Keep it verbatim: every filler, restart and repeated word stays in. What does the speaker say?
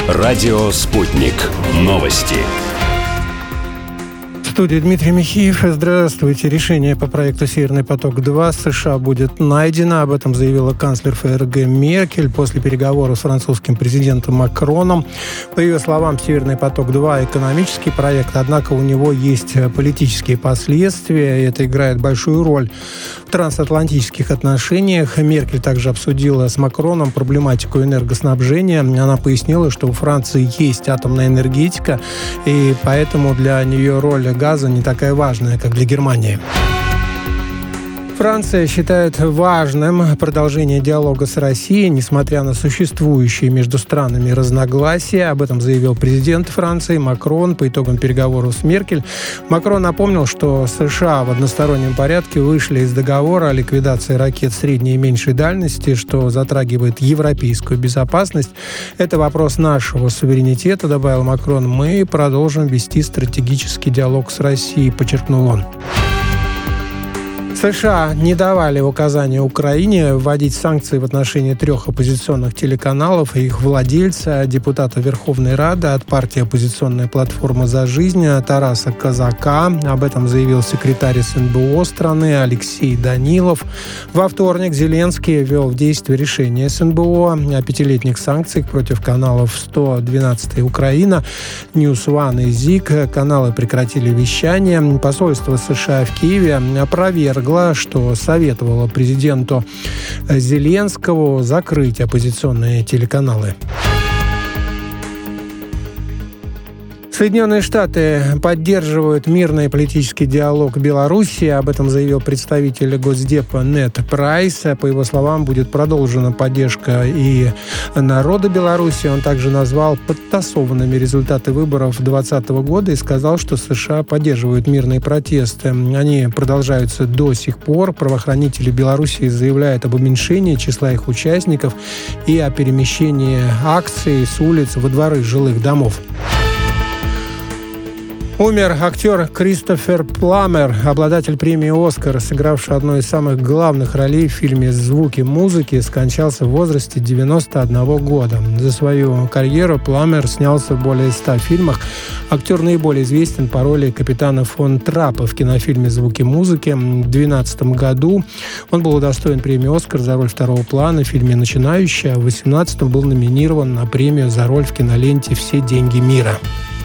Радио «Спутник». Новости. В студии Дмитрий Михеев. Здравствуйте. Решение по проекту «Северный поток-два» США будет найдено. Об этом заявила канцлер ФРГ Меркель после переговоров с французским президентом Макроном. По ее словам, «Северный поток-два» – экономический проект, однако у него есть политические последствия, и это играет большую роль в трансатлантических отношениях. Меркель также обсудила с Макроном проблематику энергоснабжения. Она пояснила, что у Франции есть атомная энергетика, и поэтому для нее роль газа не такая важная, как для Германии. Франция считает важным продолжение диалога с Россией, несмотря на существующие между странами разногласия. Об этом заявил президент Франции Макрон по итогам переговоров с Меркель. Макрон напомнил, что США в одностороннем порядке вышли из договора о ликвидации ракет средней и меньшей дальности, что затрагивает европейскую безопасность. Это вопрос нашего суверенитета, добавил Макрон. Мы продолжим вести стратегический диалог с Россией, подчеркнул он. США не давали указания Украине вводить санкции в отношении трех оппозиционных телеканалов и их владельца, депутата Верховной Рады от партии «Оппозиционная платформа за жизнь» Тараса Казака. Об этом заявил секретарь СНБО страны Алексей Данилов. Во вторник Зеленский ввел в действие решение СНБО о пятилетних санкциях против каналов сто двенадцать Украина, Ньюс Ван и ЗИК. Каналы прекратили вещание. Посольство США в Киеве опровергло, что советовало президенту Зеленскому закрыть оппозиционные телеканалы. Соединенные Штаты поддерживают мирный политический диалог Беларуси. Об этом заявил представитель Госдепа Нед Прайс. По его словам, будет продолжена поддержка и народа Беларуси. Он также назвал подтасованными результаты выборов две тысячи двадцатого года и сказал, что США поддерживают мирные протесты. Они продолжаются до сих пор. Правоохранители Беларуси заявляют об уменьшении числа их участников и о перемещении акций с улиц во дворы жилых домов. Умер актер Кристофер Пламмер, обладатель премии «Оскар», сыгравший одну из самых главных ролей в фильме «Звуки музыки», скончался в возрасте девяноста одного года. За свою карьеру Пламмер снялся в более ста фильмах. Актер наиболее известен по роли капитана фон Траппа в кинофильме «Звуки музыки». В две тысячи двенадцатом году он был удостоен премии «Оскар» за роль второго плана в фильме «Начинающий», а в две тысячи восемнадцатом был номинирован на премию за роль в киноленте «Все деньги мира».